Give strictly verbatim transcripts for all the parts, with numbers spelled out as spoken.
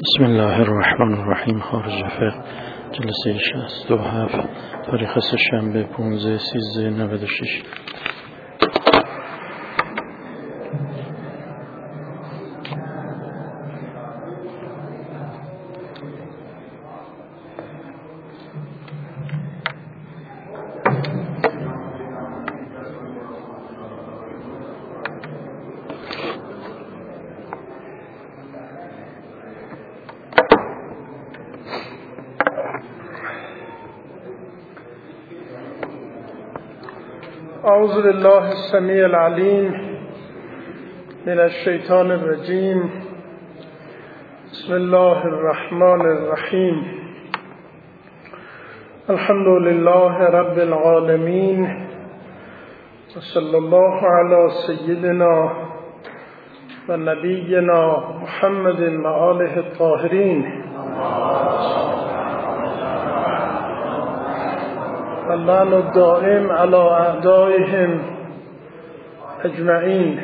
بسم الله الرحمن الرحیم. خارج فقه جلسه شصت و هفت تاریخ سه‌شنبه پانزده سیزده نود و شش. اعوذ بالله السمیع العلیم من الشیطان الرجیم. بسم الله الرحمن الرحیم. الحمد لله رب العالمین و صلی الله علی سیدنا و نبینا محمد و آله الطاهرین. اللعن الدائم على اعدائهم اجمعین.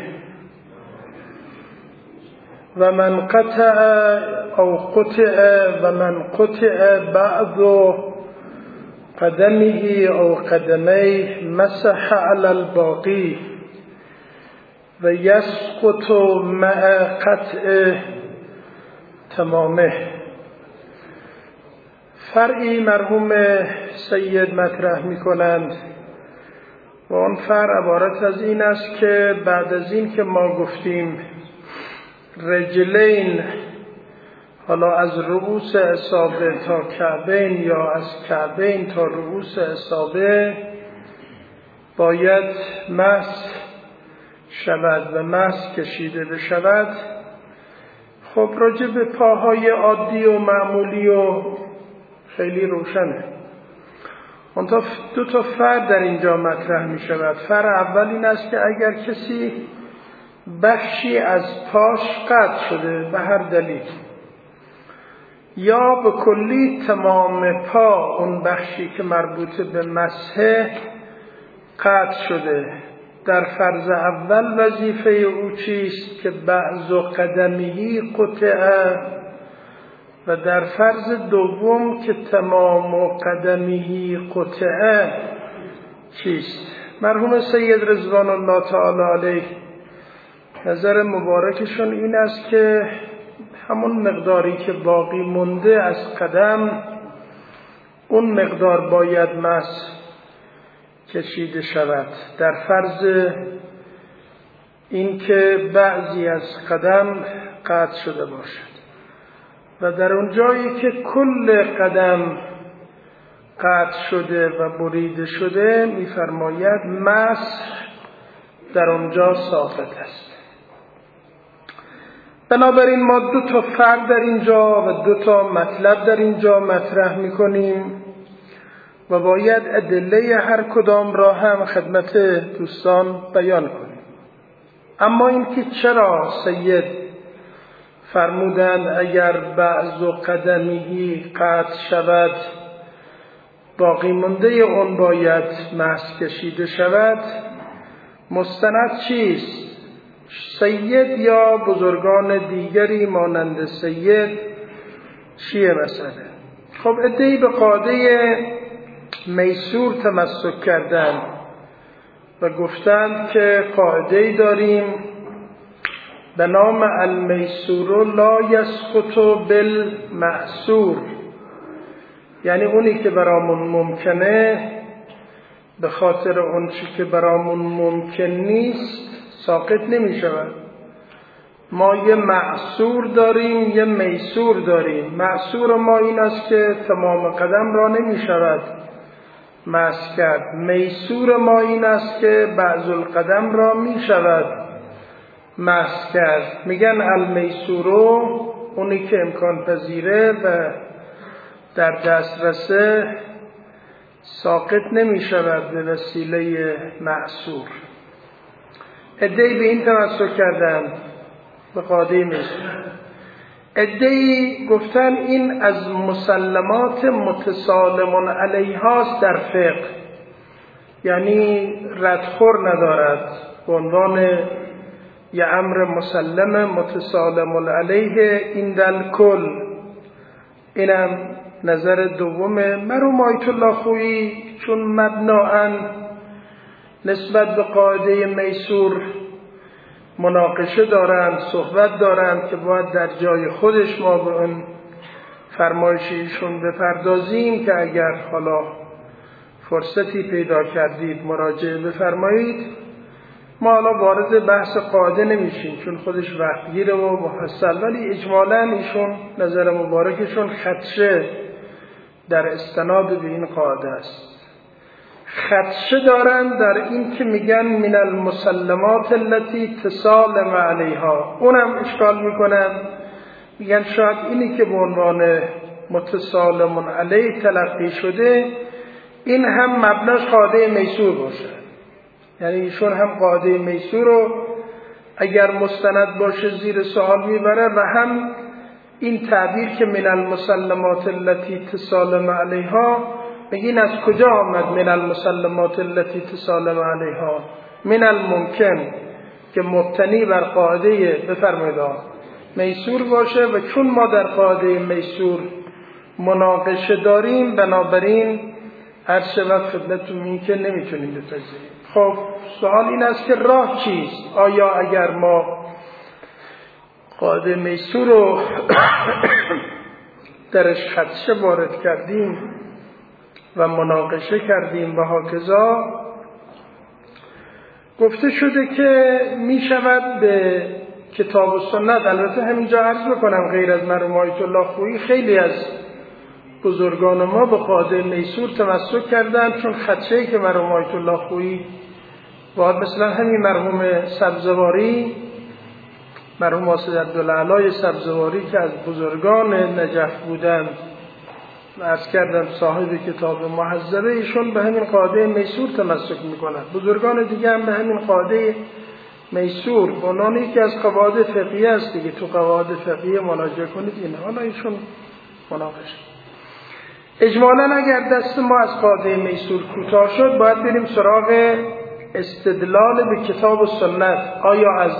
و من قطع او قطع و من قطع بعض قدمه او قدمیه مسح على الباقی و یسقط مع قطع تمامه. فرعی مرحوم سید مطرح می کنند و اون فرع عبارت از این است که بعد از این که ما گفتیم رجلین، حالا از رؤوس اصابع تا کعبین یا از کعبین تا رؤوس اصابع باید مسح شود و مسح کشیده بشود. خب راجع به پاهای عادی و معمولی و خیلی روشنه. منتها دو تا فرع در اینجا مطرح می شود. فرع اول این است که اگر کسی بخشی از پاش قطع شده به هر دلیل، یا به کلی تمام پا اون بخشی که مربوط به مسح قطع شده، در فرض اول وظیفه او چیست که بعض قدمیه قطعه، و در فرض دوم که تمام قدمیه قطعه چیست. مرحوم سید رضوان الله تعالی علیه نظر مبارکشون این است که همون مقداری که باقی مونده از قدم اون مقدار باید مسح کشیده شود، در فرض این که بعضی از قدم قطع شده باشد. و در اون جایی که کل قدم قطع شده و بریده شده می‌فرماید مسح در اونجا ساقط است. بنابراین ما دو تا فرق در اینجا و دو تا مطلب در اینجا مطرح می‌کنیم و باید ادله هر کدام را هم خدمت دوستان بیان کنیم. اما اینکه چرا سید فرمودند اگر بعض قدمیه قطع شود باقی مونده اون باید مسح کشیده شود، مستند چیست؟ سید یا بزرگان دیگری مانند سید چیه مسئله؟ خب عده‌ای به قاعده میسور تمسک کردند و گفتند که قاعده‌ای داریم به نام المیسور لا یسقط بالمعسور، یعنی اونی که برامون ممکنه به خاطر اون چی که برامون ممکن نیست ساقط نمی شود. ما یه معسور داریم یه میسور داریم. معسور ما این است که تمام قدم را نمی شود مسح کرد. میسور ما این است که بعض القدم را می شود مسح کرد. میگن المیسورو اونی که امکان پذیره و در دسترسه ساقط نمی شود به وسیله معسور. عده‌ای به این تمسک کردن به قاعده میسور. عده‌ای گفتن این از مسلمات متسالم علیهاست در فقه، یعنی ردخور ندارد، به عنوان یه امر مسلم متسالم علیه این دل کل اینم نظر دومه. مرحوم آیت الله خویی چون مبناً نسبت به قاعده میسور مناقشه دارند، صحبت دارند که باید در جای خودش ما به اون فرمایشیشون بپردازیم که اگر حالا فرصتی پیدا کردید مراجعه بفرمایید. ما حالا وارد بحث قاعده نمیشیم چون خودش وقتگیره و مفصل، ولی اجمالاً ایشون نظر مبارکشون خدشه در استناد به این قاعده است. خدشه دارن در این که میگن من المسلمات التي تسالم علیها، اونم اشکال میکنن، میگن شاید اینی که به عنوان متسالم علیه تلقی شده این هم مبناش قاعده میسور باشه. یعنی ایشون هم قاعده میسور رو اگر مستند باشه زیر سوال میبره و هم این تعبیر که من المسلمات التي تسالم علیها، بگین از کجا آمد من المسلمات التي تسالم علیها؟ من الممکن که مبتنی بر قاعده بفرمایید میسور باشه و چون ما در قاعده میسور مناقشه داریم بنابراین هر شود خدمتتون این که نمیتونیم بپذیریم. خب سوال این است که راه چیست؟ آیا اگر ما قاعده میسور رو درش خدشه وارد کردیم و مناقشه کردیم و هاکذا، گفته شده که می شود به کتاب و سنت، البته همینجا عرض بکنم غیر از مرحوم آیت الله خویی خیلی از بزرگان ما به قاعده میسور تمسک کردن، چون خدشه‌ای که مرحوم آیت الله خویی باید مثلا همین مرحوم سبزواری، مرحوم واسط عبدالعلی سبزواری که از بزرگان نجف بودند، عرض کردم صاحب کتاب محذبه، ایشون به همین قاعده میسور تمسک میکنند. بزرگان دیگه هم به همین قاعده میسور به عنوان یکی از قواعد فقهیه است دیگه، تو قواعد فقهیه مراجعه کنید این. حالا ایشون مناقشه. اجمالاً اگر دست ما از قاعده میسور کوتاه شد باید بریم سراغ استدلال به کتاب و سنت. آیا از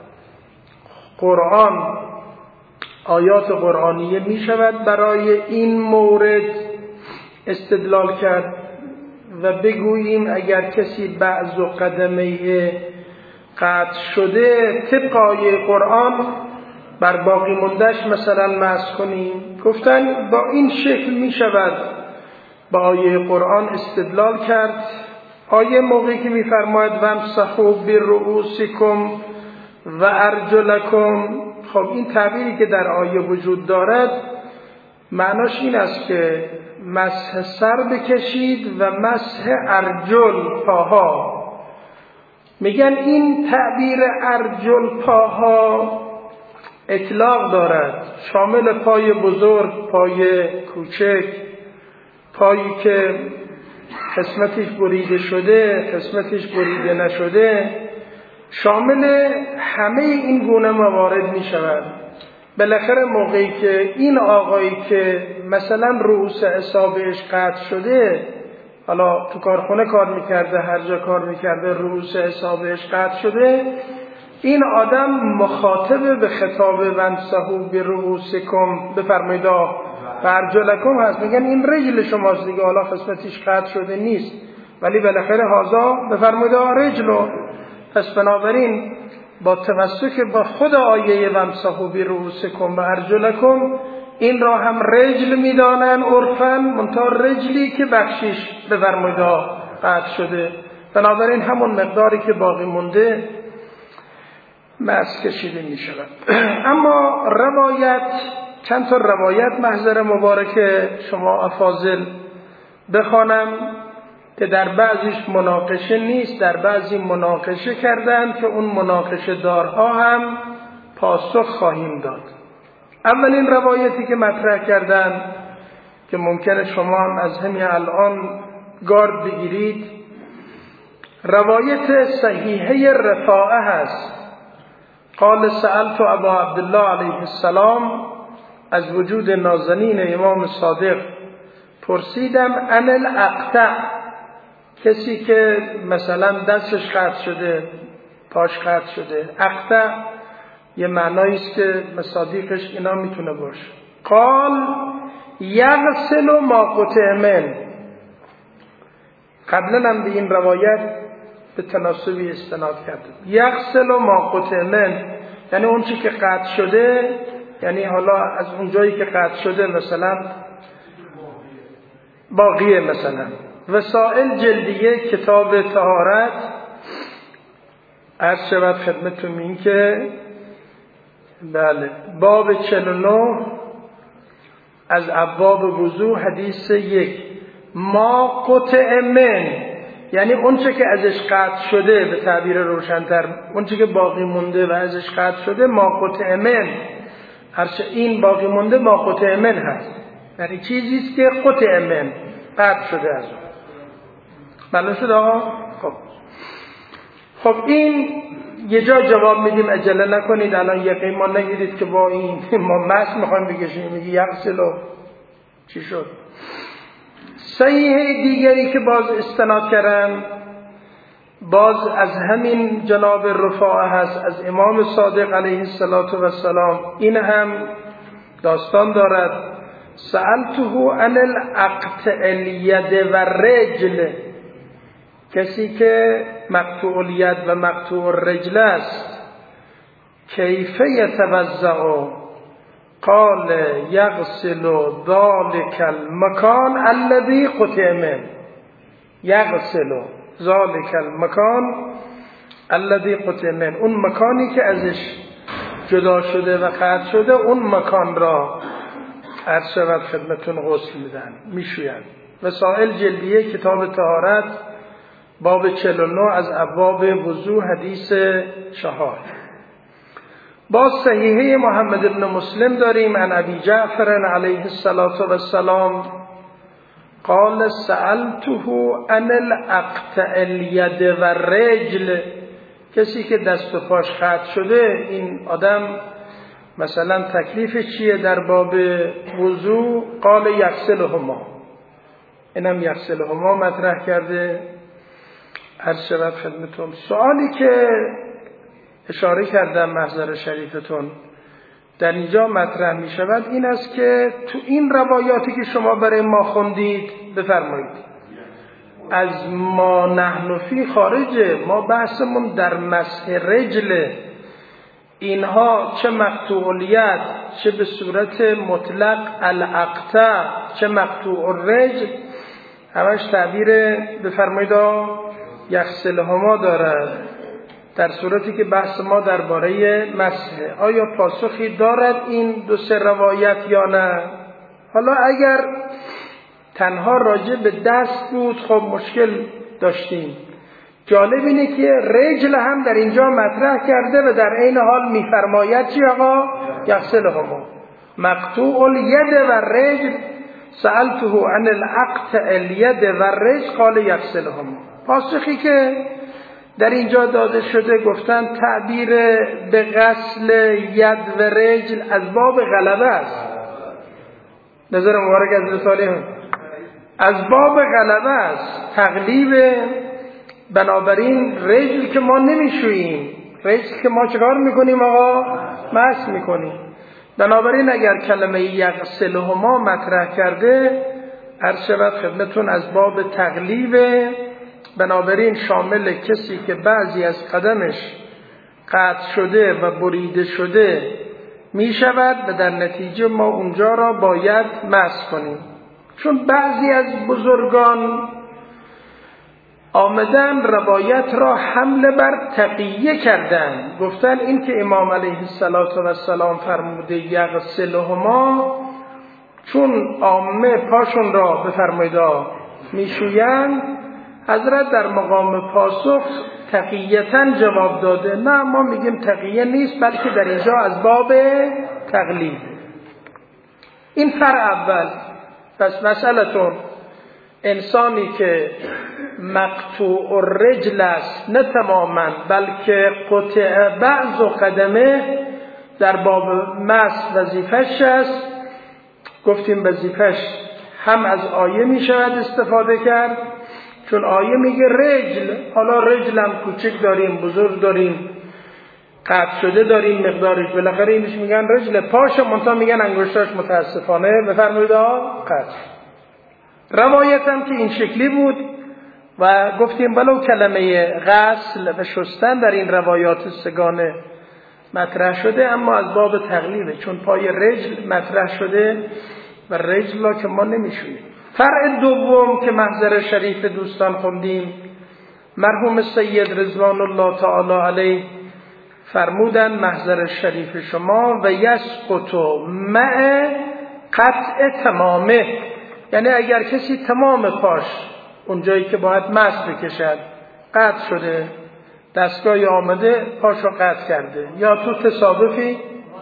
قرآن، آیات قرآنیه می شود برای این مورد استدلال کرد و بگوییم اگر کسی بعض و قدمه قطع شده طبق آیه قرآن بر باقی موندهش مثلا مسح کنیم؟ گفتن با این شکل می شود با آیه قرآن استدلال کرد. آیه موقعی که می فرماید وامسحوا برؤوسکم و ارجلکم، خب این تعبیری که در آیه وجود دارد معناش این است که مسح سر بکشید و مسح ارجل پاها. میگن این تعبیر ارجل پاها اطلاق دارد، شامل پای بزرگ، پای کوچک، پایی که قسمتش بریده شده، قسمتش بریده نشده، شامل همه این گونه موارد می شود. بالاخره موقعی که این آقایی که مثلا رؤوس اصابعش قطع شده، حالا تو کارخونه کار میکرده، هر جا کار میکرده، رؤوس اصابعش قطع شده، این آدم مخاطب به خطاب وامسحوا برؤوسکم بفرمایید و ارجلکم هست. میگن این رجل شماست دیگه، حالا قسمتش قطع شده نیست ولی بالاخره هازا بفرمایید رجلو. پس بنابراین با تمسک با خود آیه وامسحوا برؤوسکم و ارجلکم این را هم رجل میدانن عرفاً، منتها رجلی که بخشیش بفرمایید قطع شده، بنابراین همون مقداری که باقی مونده مسح کشیده می شود. اما روایت، چند تا روایت محضر مبارک شما افاضل بخوانم که در بعضیش مناقشه نیست، در بعضی مناقشه کردن که اون مناقشه دارها هم پاسخ خواهیم داد. اولین روایتی که مطرح کردن که ممکنه شما هم از همین الان گارد بگیرید، روایت صحیحه رفاعه هست. قال سألت ابا عبدالله علیه السلام، از وجود نازنین امام صادق پرسیدم عن الاقطع، کسی که مثلا دستش قطع شده، پاش قطع شده. اقطع یه معنایی است که مصادیقش اینا میتونه باشه. قال یغسل ما قطع من. قبلا هم به این روایت به تناسبی استناد کرده. یغسل ما قطع من یعنی اون چی که قطع شده، یعنی حالا از اون جایی که قطع شده مثلا باقیه. مثلا وسائل جلدیه کتاب طهارت عرض شود خدمتتون این که بله باب چهل و نه از ابواب وضو حدیث یک، ما قطع من یعنی اون چه که ازش قطع شده، به تعبیر روشن‌تر اون چه که باقی مونده و ازش قطع شده، ما قطع من. هرچه این باقی مونده ما قطع من هست، یعنی چیزی است که قطع من قطع شده از اون. معلوم شد آقا؟ خب خب این یه جا جواب میدیم، عجله نکنید الان یقین ما نگیرید که با این ما مس میخوایم بکشیم. میگی یغسلو چی شد؟ صحیح دیگری که باز استناد کردن باز از همین جناب رفاعه هست، از امام صادق علیه السلام. این هم داستان دارد سألته عن الاقطع الید و رجل، کسی که مقطوع الید و مقطوع الرجل است، کیف یتوضأ؟ قال یغسل ذلك المکان الذي قطع منه. یغسل ذلك المکان الذي قطع منه، اون مکانی که ازش جدا شده و قطع شده، اون مکان را عرض شود خدمتون غسل میدن، میشویند. وسائل جلدیه کتاب طهارت باب چهل و نه از ابواب وضو حدیث چهار. با صحیحه محمد بن مسلم داریم عن ابی جعفر علیه السلام قال سألته عن الاقطع الید و رجل، کسی که دست و پاش قطع شده، این آدم مثلا تکلیفش چیه در باب وضو؟ قال یغسلهما، اینم یغسلهما مطرح کرده. عرض شود خدمتون سوالی که اشاره کردم محضر شریفتون در اینجا مطرح می شود این است که تو این روایاتی که شما برای ما خوندید بفرمایید از ما نحن فی خارجه، ما بحثمون در مسح رجل، اینها چه مقطوع الید چه به صورت مطلق الاقطع چه مقطوع الرجل همش تعبیر بفرمایید یغسلهما دارد، در صورتی که بحث ما درباره مسح. آیا پاسخی دارد این دو سه روایت یا نه؟ حالا اگر تنها راجع به دست بود خب مشکل داشتیم. جالب اینه که رجل هم در اینجا مطرح کرده و در عین حال میفرماید چی آقا؟ یغسلهما. مقطوع الید و رجل سألته عن الاقطع الید و رجل قال یغسلهما. پاسخی که در اینجا داده شده گفتن تعبیر به غسل ید و رجل از باب غلبه است. نظر مبارک از رساله هم از باب غلبه است، تغلیب. بنابراین رجل که ما نمیشوییم، رجل که ما چکار میکنیم آقا؟ مسح میکنیم. بنابراین اگر کلمه یغسلهما مطرح کرده عرض شود خدمتون از باب تغلیب، بنابراین شامل کسی که بعضی از قدمش قطع شده و بریده شده می شود و در نتیجه ما اونجا را باید مسح کنیم. چون بعضی از بزرگان آمدن روایت را حمله بر تقیه کردن، گفتن این که امام علیه السلام فرموده یغسلهما چون عامه پاشون را بفرمایید میشویند، حضرت در مقام پاسخ تقییتاً جواب داده نه، ما میگیم تقیه نیست بلکه در اینجا از باب تقلید. این فرع اول. پس مسئلتون انسانی که مقطوع الرجل است نه تماما بلکه قطع بعض و قدمه، در باب مسح وظیفش است. گفتیم وظیفش هم از آیه می شود استفاده کرد، چون آیه میگه رجل، حالا رجل هم کوچک داریم بزرگ داریم، قطع شده داریم مقدارش، بالاخره اینش میگن رجل پاش، منتها میگن انگشتاش متاسفانه بفرمایید قطع. روایت هم که این شکلی بود و گفتیم ولو کلمه غسل و شستن در این روایات سگانه مطرح شده، اما از باب تقلیبه، چون پای رجل مطرح شده و رجل را که ما نمیشونیم. فرع دوم که محضر شریف دوستان خوندیم، مرحوم سید رضوان الله تعالی علیه فرمودن محضر شریف شما و یسقط مع قطع تمامه، یعنی اگر کسی تمام پاش اونجایی که باید مس بکشد قطع شده، دستگاهی آمده پاشو قطع کرده، یا تو تصادفی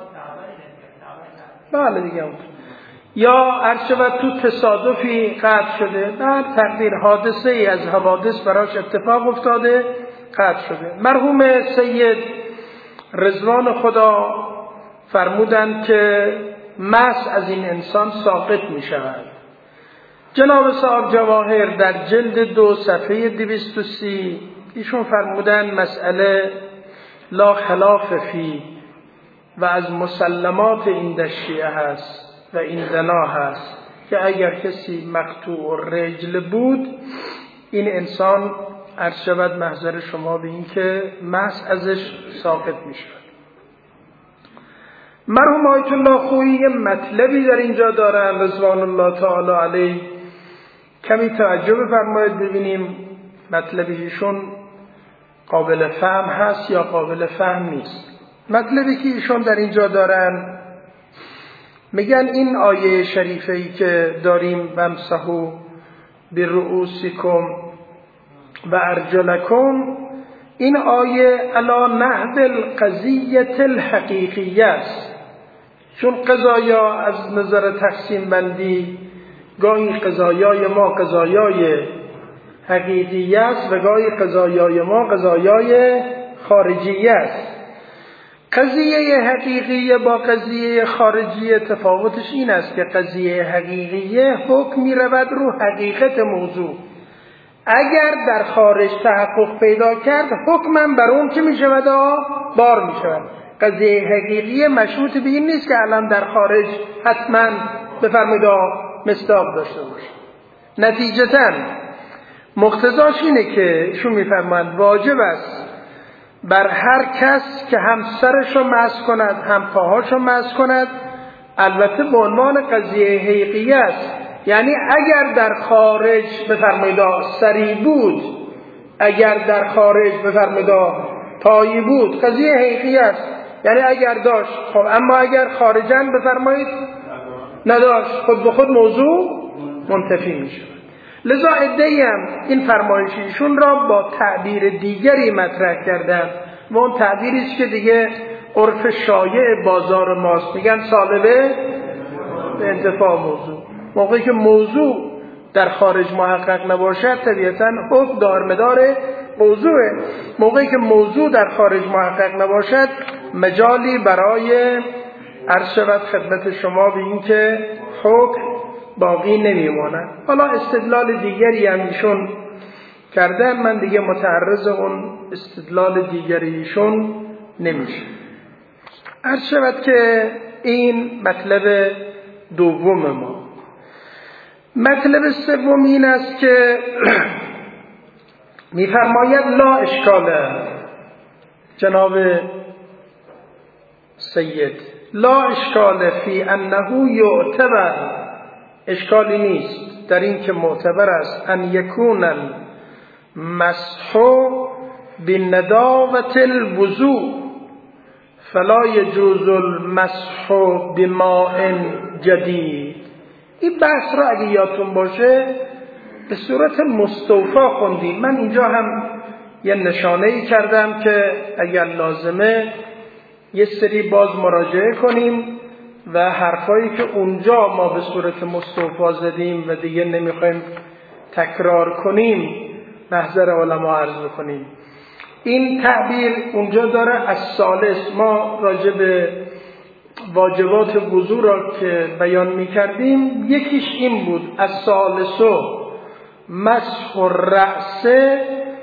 بله دیگه اون یا هرچه تو تصادفی قطع شده، در تقدیر حادثه ای از حوادث براش اتفاق افتاده قطع شده. مرحوم سید رضوان خدا فرمودند که مس از این انسان ساقط می شود. جناب صاحب جواهر در جلد دو صفحه دویست و سی ایشون فرمودن مسئله لا خلاف فی و از مسلمات این شیعه هست و این دنا هست که اگر کسی مقطوع رجل بود این انسان عرض شود محضر شما به این که مس ازش ساقط می شود. مرحوم آیت الله خویی یه مطلبی در اینجا دارن رضوان الله تعالی علیه، کمی توجه بفرمایید ببینیم مطلبیشون قابل فهم هست یا قابل فهم نیست. مطلبی که ایشون در اینجا دارن میگن این آیه شریفه ای که داریم وامسحوا برؤوسکم و ارجلکم، این آیه علی نحو القضیة الحقیقیه است، چون قضایا از نظر تقسیم بندی گاهی قضایای ما قضایای حقیقی است و گاهی قضایای ما قضایای خارجی است. قضیه حقیقیه با قضیه خارجی تفاوتش این است که قضیه حقیقیه حکم می رود رو حقیقت موضوع، اگر در خارج تحقق پیدا کرد حکمم بر اون که می شود بار می شود. قضیه حقیقیه مشروط به این نیست که الان در خارج حتما بفرمایید مصداق داشته باشه. نتیجتاً مقتضاش اینه که شو میفرمایند واجب است بر هر کس که هم سرشو مس کند هم پاهاشو مس کند، البته به عنوان قضیه حقیقی است، یعنی اگر در خارج بفرمایید سری بود، اگر در خارج بفرمایید پایی بود قضیه حقیقی است، یعنی اگر داشت خب، اما اگر خارجاً بفرمایید نداشت خود به خود موضوع منتفی می شود. لذا عده‌ای هم این فرمایشیشون را با تعبیر دیگری مطرح کردن و اون تعبیریش که دیگه عرف شایع بازار ماست، میگن سالبه به انتفاع موضوع. موقعی که موضوع در خارج محقق نباشد طبیعتاً حکم دارمدار موضوعه، موقعی که موضوع در خارج محقق نباشد مجالی برای عرض شود خدمت شما به این که حکم باقی نمیماند. حالا استدلال دیگری هم ایشون کردن، من دیگه متعرض اون استدلال دیگری ایشون نمیشه. عرض شود که این مطلب دوم ما. مطلب سوم این است که میفرماید لا اشکاله جناب سید، لا اشکال فی انه یعتبر، اشکالی نیست در این که معتبر است ان یکون المسح بنداوة الوضوء فلا یجوز المسح بماء جدید. این بحث را اگه یادتون باشه به صورت مستوفا خوندیم. من اینجا هم یه نشانه‌ای کردم که اگر لازمه یه سری باز مراجعه کنیم و حرفایی که اونجا ما به صورت مستوفا زدیم و دیگه نمیخوایم تکرار کنیم محضر علما عرض کنیم. این تعبیر اونجا داره از ثالث، ما راجع به واجبات وضو را که بیان میکردیم یکیش این بود از ثالثو مسح الرأس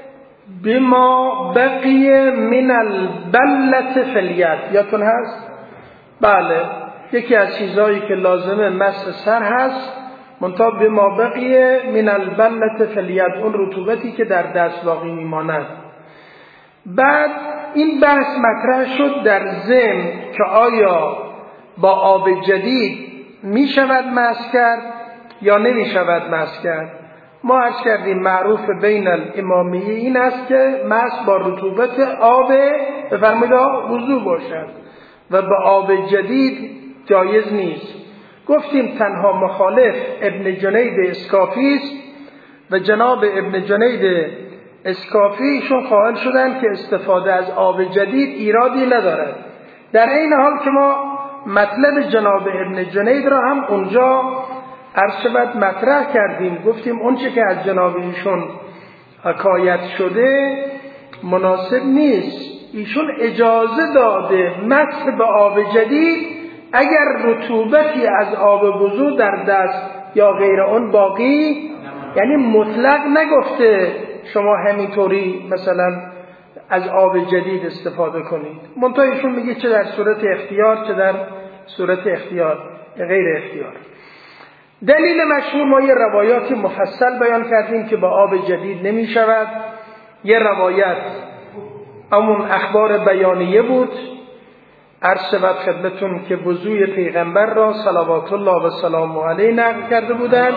بما بقی من البلة فی الید. یادتون هست؟ بله، یکی از چیزهایی که لازمه مسح سر هست، منتها بما بقی من البلة فی الید، اون رطوبتی که در دست باقی میماند. بعد این بحث مطرح شد در ضمن که آیا با آب جدید می شود مسح کرد یا نمی شود مسح کرد. ما عرض کردیم معروف بین الامامیه این است که مسح با رطوبت آب بفرمایید وضو باشد و با آب جدید جایز نیست. گفتیم تنها مخالف ابن جنید اسکافی است و جناب ابن جنید اسکافی ایشون قائل شدن که استفاده از آب جدید ایرادی ندارد. در این حال که ما مطلب جناب ابن جنید را هم اونجا عرض شود مطرح کردیم، گفتیم اون چه که از جناب ایشون حکایت شده مناسب نیست. ایشون اجازه داده مسح به آب جدید اگر رطوبتی از آب وضو در دست یا غیر اون باقی، یعنی مطلق نگفته شما همینطوری مثلا از آب جدید استفاده کنید. منتها ایشون میگه چه در صورت اختیار چه در صورت اختیار غیر اختیار. دلیل مشهور ما یه روایاتی مفصل بیان کردیم که با آب جدید نمی شود. یه روایت همون اخبار بیانیه بود، عرض شود خدمتون که وضوی پیغمبر را صلوات الله و سلام علیه نقل کرده بودند.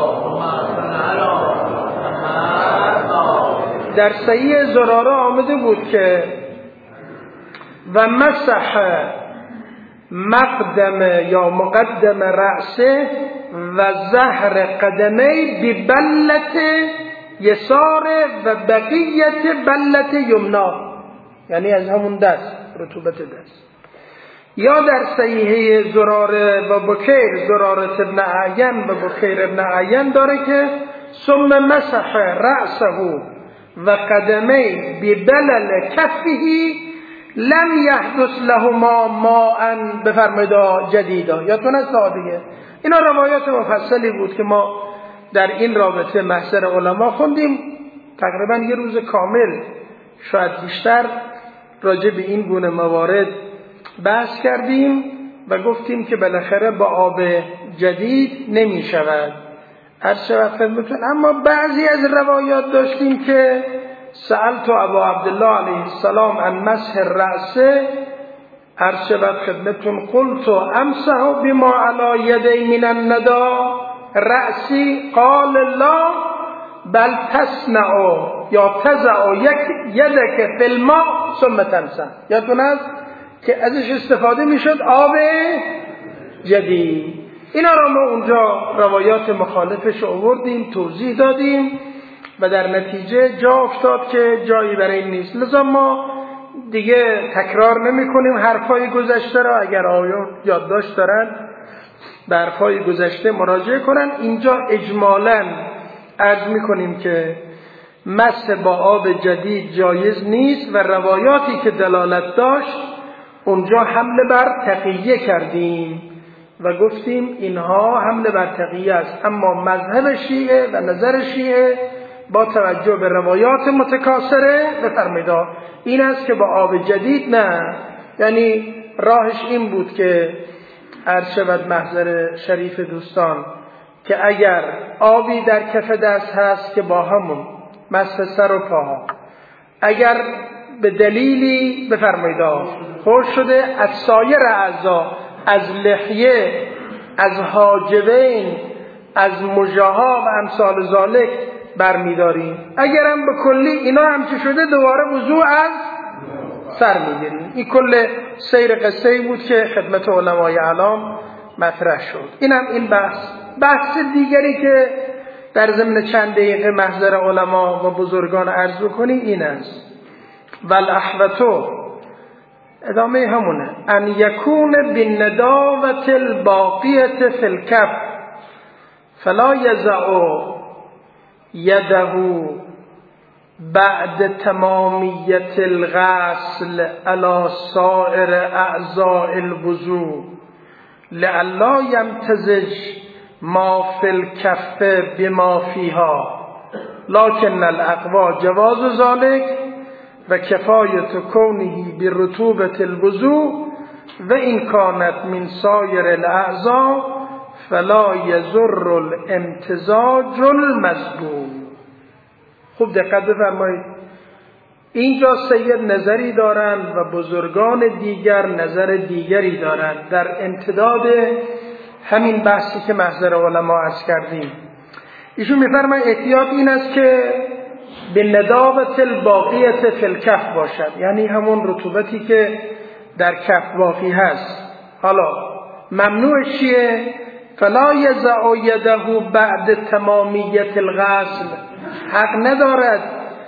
در صحیح زراره آمده بود که و مسح مقدم یا مقدم رأسه و ظهر قدمی ببلت یسار و بقیت بلت یمنا، یعنی از همون دست رطوبت دست. یا در صحیحه زراره و بکیر زراره ابن اعین و بکیر ابن اعین داره که ثم مسح رأسه و قدمی ببلل کفه لم یحدث لهما ماء بفرمایید جدیدا. یادتون از دیگه اینا روایات مفصلی بود که ما در این رابطه محضر علما خوندیم، تقریبا یه روز کامل شاید بیشتر راجع به این گونه موارد بحث کردیم و گفتیم که بالاخره با آب جدید نمی شود هر شود خدمتون. اما بعضی از روایات داشتیم که سألت ابا عبدالله علیه السلام عن مسح الرأس، هر شود خدمتون قلت امسح بما علی یدی من الندى رأسی قال لا بل تصنع یا تضع یدک فی الماء ثم تمسح. یادتون است که ازش استفاده میشد آب جدید. اینا را ما اونجا روایات مخالفش آوردیم، توضیح دادیم و در نتیجه جا افتاد که جایی برای این نیست. لذا ما دیگه تکرار نمی کنیم حرفای گذشته را. اگر آیون یادداشت دارن به حرفای گذشته مراجعه کنن. اینجا اجمالاً عرض می کنیم که مسح با آب جدید جایز نیست و روایاتی که دلالت داشت اونجا حمله بر تقیه کردیم و گفتیم اینها حمله بر تقیه است. اما مذهب شیعه و نظر شیعه با توجه به روایات متکاثره بفرمایید این است که با آب جدید نه، یعنی راهش این بود که عرض شود محضر شریف دوستان که اگر آبی در کف دست هست که با همون مسح سر و پاها، اگر به دلیلی بفرمایید خوش شده از سایر اعضا، از لحیه، از حاجبین، از مژه‌ها و امثال ذالک برمیداریم. اگرم به کلی اینا هم چه شده دوباره وضو از سر میگیریم. این کل سیر قصه بود که خدمت علمای اعلام مطرح شد. اینم این بحث. بحث دیگری که در ضمن چند دقیقه محضر علما و بزرگان عرض بکنیم این است والاحوتو، ادامه همونه، ان یکون بالنداوة الباقیة فی الکف فلا یضع یده بعد تمامیت الغسل علی سائر اعضاء الوضوء لئلا یمتزج ما فی الکف بما فیها. لكن الاقوا جواز ذلك و کفایت کونه برطوبة الوضوء و این کانت من سایر الاعضاء فلا یضر الامتزاج المذکور. خوب دقت بفرمایید، اینجا سید نظری دارند و بزرگان دیگر نظر دیگری دارند در امتداد همین بحثی که محضر علما عرض کردیم. ایشون میفرماید احتیاط این است که به ندابت الباقیت فی الکف باشد، یعنی همون رطوبتی که در کف باقی هست. حالا ممنوع چیه؟ فلا یضع یده بعد تمامیت الغسل، حق ندارد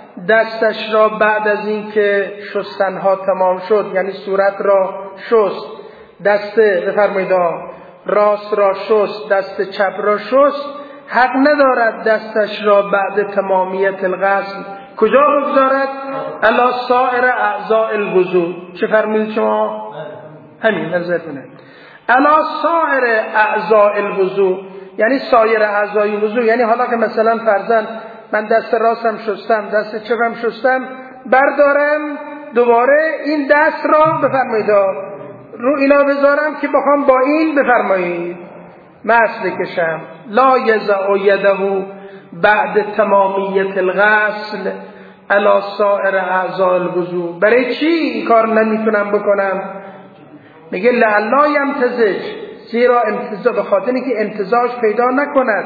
دستش را بعد از این که شستنها تمام شد، یعنی صورت را شست، دست بفرمایید راست را شست، دست چپ را شست، حق ندارد دستش را بعد تمامیت الغسل کجا بگذارد؟ علی سائر اعضاء الوضوء. چه فرمودید شما؟ همین نظرتونه. علی سائر اعضاء الوضوء یعنی سایر اعضای وضوء، یعنی حالا که مثلا فرضاً من دست راستم شستم، دست چپم شستم، بردارم دوباره این دست را بفرمایید رو اینا بذارم که بخوام با این بفرمایید مس بکشم. لا یضع یده بعد تمامیت الغسل علی سائر اعضاء الوضوء. برای چی این کار نمیتونم بکنم؟ میگه لعلا یمتزج، زیرا امتزاج، به خاطر اینکه امتزاج پیدا نکند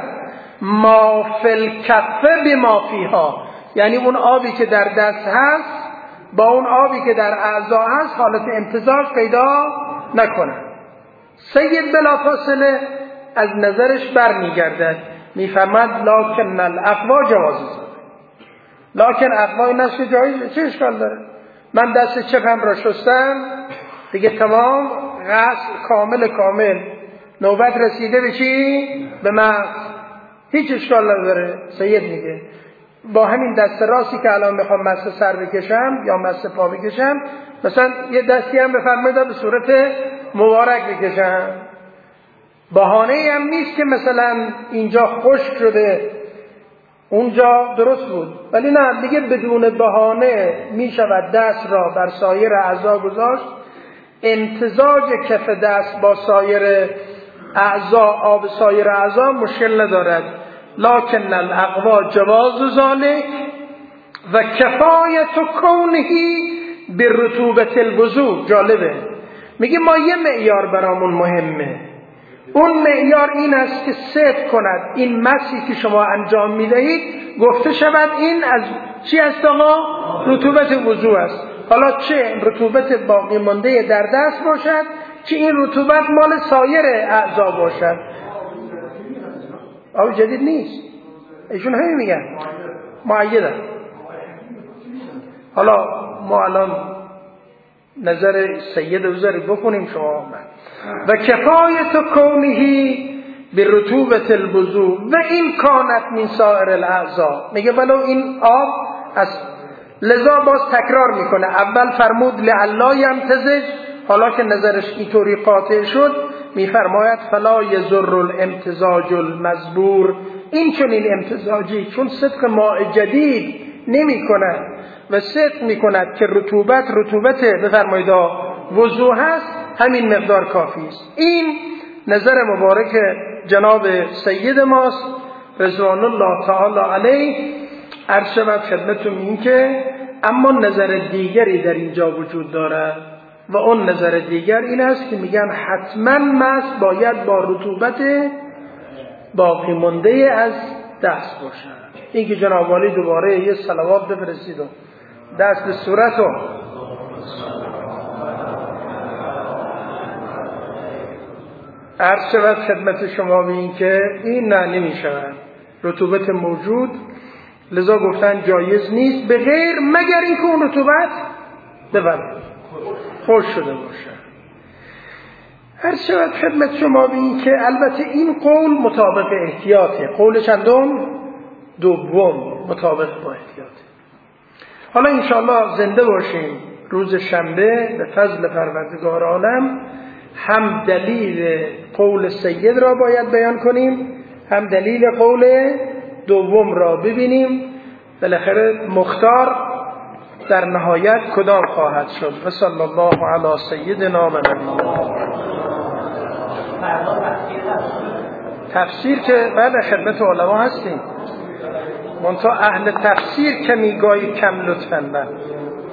ما فی الکفه بما فیها، یعنی اون آبی که در دست هست با اون آبی که در اعضا هست حالت امتزاج پیدا نکنه. سید بلافاصله از نظرش بر میگردد، میفهمد لکن الاقوا جواز ذلک. لکن اقوای نشه جایز، چه اشکال داره؟ من دست چپم را شستم دیگه تمام، غسل کامل کامل، نوبت رسیده به چی؟ به مغز، هیچ اشکال نداره. سید میگه با همین دست راستی که الان میخوام مس سر بکشم یا مس پا بکشم، مثلا یه دستی هم بفرمایید به صورت مبارک بکشم، بهانه‌ای هم نیست که مثلا اینجا خشک شده اونجا درست بود، ولی نه دیگه بدون بهانه میشود دست را بر سایر اعضا گذاشت. امتزاج کف دست با سایر اعضا، آب سایر اعضا مشکل ندارد. لکن الاقوا جواز ذلک و کفایت کونهی برطوبة الوضوء. جالبه، میگه ما یه معیار برامون مهمه، اون معیار این است که صدق کند این مسی که شما انجام میدهید گفته شود این از چی است آقا؟ رطوبت وضوء است. حالا چه رطوبت باقی مانده در دست باشد، چه این رطوبت مال سایر اعضا باشد. آب جدید نیست، ایشون همین میگن معیده. حالا ما الان نظر سید وزاری بکنیم شما من. و کفایت کونهی برطوبة الوضوء و این کانت من سائر الاعضاء. میگه ولو این آب از لذا باز تکرار میکنه، اول فرمود لعلا یمتزج، حالا که نظرش اینطوری قاطع شد میفرماید فلا یضر الامتزاج المذکور. این چون این امتزاجی چون صدق ماء جدید نمی کند و صدق می کند که رطوبت رطوبت بفرمایید وضوء هست، همین مقدار کافی است. این نظر مبارک جناب سید ماست رضوان الله تعالی علیه. عرض شود خدمتتون این که اما نظر دیگری در اینجا وجود دارد و اون نظر دیگر این است که میگن حتما مس باید با رطوبت باقی مانده از دست باشد. این که جناب والی دوباره یه صلوات بفرستید و دست به صورت و عرض شود خدمت شما به این که این نه نمی شود، رطوبت موجود، لذا گفتن جایز نیست به غیر مگر این که اون رطوبت ببرد خوش شده باشه. عرض شود خدمت شما به این که البته این قول مطابق احتیاطه، قول چندم؟ دوم، مطابق با احتیاطه. حالا انشاءالله زنده باشیم روز شنبه به فضل پروردگار عالم هم دلیل قول سید را باید بیان کنیم، هم دلیل قول دوم را ببینیم بالاخره مختار در نهایت کدام خواهد شد؟ و صلی الله علی سیدنا و نبینا. تفسیر که بله خدمت علما هستیم، منتها اهل تفسیر که میگاهی کم لطفاً.